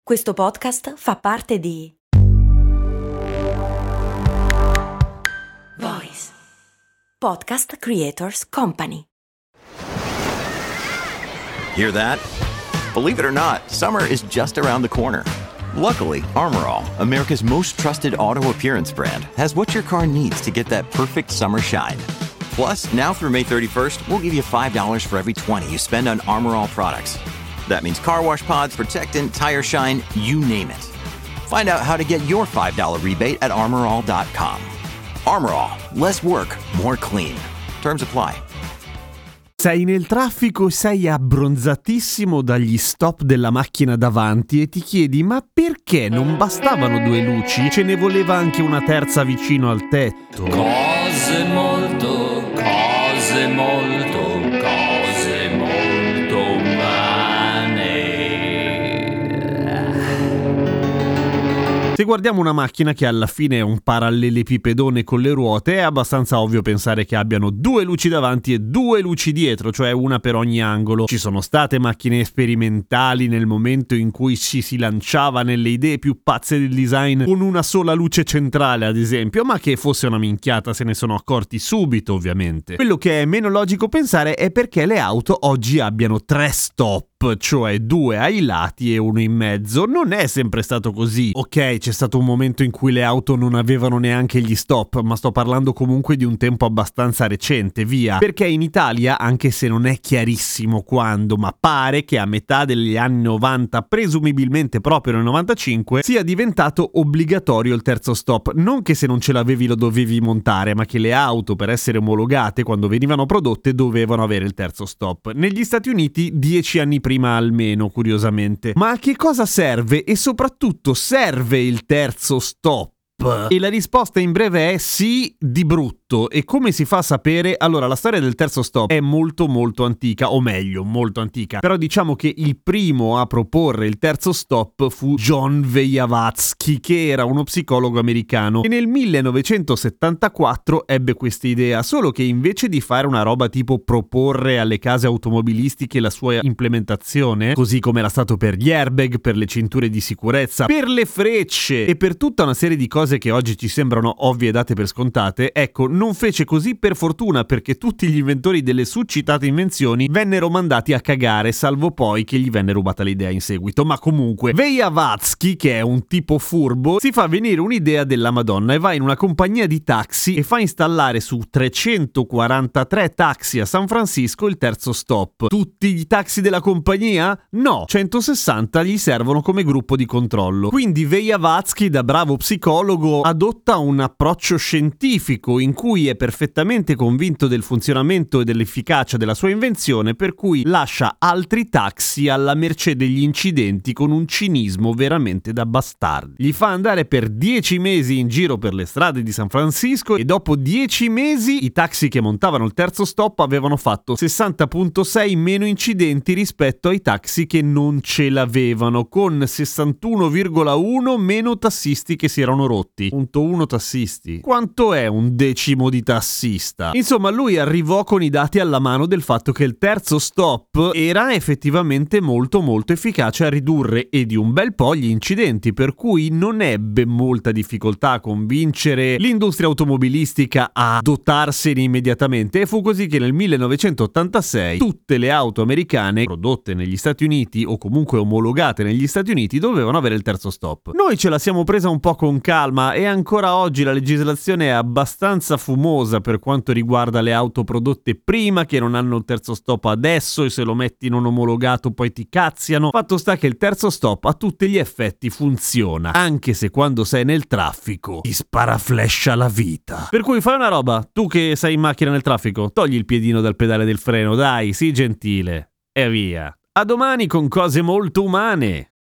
Questo podcast fa parte di Voice Podcast Creators Company. Hear that? Believe it or not, summer is just around the corner. Luckily, Armor All, America's most trusted auto appearance brand, has what your car needs to get that perfect summer shine. Plus, now through May 31st, we'll give you $5 for every $20 you spend on Armor All products. That means car wash pods, protectant, tire shine, you name it. Find out how to get your $5 rebate at armorall.com. Armor All, less work, more clean. Terms apply. Sei nel traffico e sei abbronzatissimo dagli stop della macchina davanti e ti chiedi: ma perché non bastavano 2 luci? Ce ne voleva anche una terza vicino al tetto. Cose molto umane. Se guardiamo una macchina che alla fine è un parallelepipedone con le ruote, è abbastanza ovvio pensare che abbiano 2 luci davanti e 2 luci dietro, cioè una per ogni angolo. Ci sono state macchine sperimentali nel momento in cui ci si lanciava nelle idee più pazze del design con una sola luce centrale, ad esempio, ma che fosse una minchiata se ne sono accorti subito, ovviamente. Quello che è meno logico pensare è perché le auto oggi abbiano 3 stop, cioè 2 ai lati e 1 in mezzo. Non è sempre stato così. Ok, c'è stato un momento in cui le auto non avevano neanche gli stop, ma sto parlando comunque di un tempo abbastanza recente, via. Perché in Italia, anche se non è chiarissimo quando, ma pare che a metà degli anni 90, presumibilmente proprio nel 95, sia diventato obbligatorio il terzo stop. Non che se non ce l'avevi lo dovevi montare, ma che le auto, per essere omologate quando venivano prodotte, dovevano avere il terzo stop. Negli Stati Uniti 10 anni prima almeno, curiosamente. Ma a che cosa serve? E soprattutto, serve il terzo stop? E la risposta in breve è sì, di brutto. E come si fa a sapere? Allora, la storia del terzo stop è molto antica, o meglio, molto antica. Però diciamo che il primo a proporre il terzo stop fu John Wejawatsky, che era uno psicologo americano, e nel 1974 ebbe questa idea, solo che invece di fare una roba tipo proporre alle case automobilistiche la sua implementazione, così come era stato per gli airbag, per le cinture di sicurezza, per le frecce e per tutta una serie di cose che oggi ci sembrano ovvie e date per scontate, ecco, non fece così per fortuna, perché tutti gli inventori delle succitate invenzioni vennero mandati a cagare, salvo poi che gli venne rubata l'idea in seguito. Ma comunque, Wejawatsky, che è un tipo furbo, si fa venire un'idea della Madonna e va in una compagnia di taxi e fa installare su 343 taxi a San Francisco il terzo stop. Tutti i taxi della compagnia? No, 160 gli servono come gruppo di controllo. Quindi Wejawatsky, da bravo psicologo, adotta un approccio scientifico in cui è perfettamente convinto del funzionamento e dell'efficacia della sua invenzione, per cui lascia altri taxi alla mercé degli incidenti con un cinismo veramente da bastardi. Gli fa andare per 10 mesi in giro per le strade di San Francisco e dopo 10 mesi i taxi che montavano il terzo stop avevano fatto 60.6 meno incidenti rispetto ai taxi che non ce l'avevano, con 61,1 meno tassisti che si erano rotti. 1 tassisti. Quanto è un decimo di tassista? Insomma, lui arrivò con i dati alla mano del fatto che il terzo stop era effettivamente molto efficace a ridurre, e di un bel po', gli incidenti, per cui non ebbe molta difficoltà a convincere l'industria automobilistica a dotarsene immediatamente, e fu così che nel 1986 tutte le auto americane prodotte negli Stati Uniti o comunque omologate negli Stati Uniti dovevano avere il terzo stop. Noi ce la siamo presa un po' con calma, e ancora oggi la legislazione è abbastanza fumosa per quanto riguarda le auto prodotte prima che non hanno il terzo stop adesso, e se lo metti non omologato poi ti cazziano. Fatto sta che il terzo stop a tutti gli effetti funziona, anche se quando sei nel traffico ti sparaflescia la vita. Per cui fai una roba, tu che sei in macchina nel traffico, togli il piedino dal pedale del freno, dai, sii gentile, e via. A domani con cose molto umane.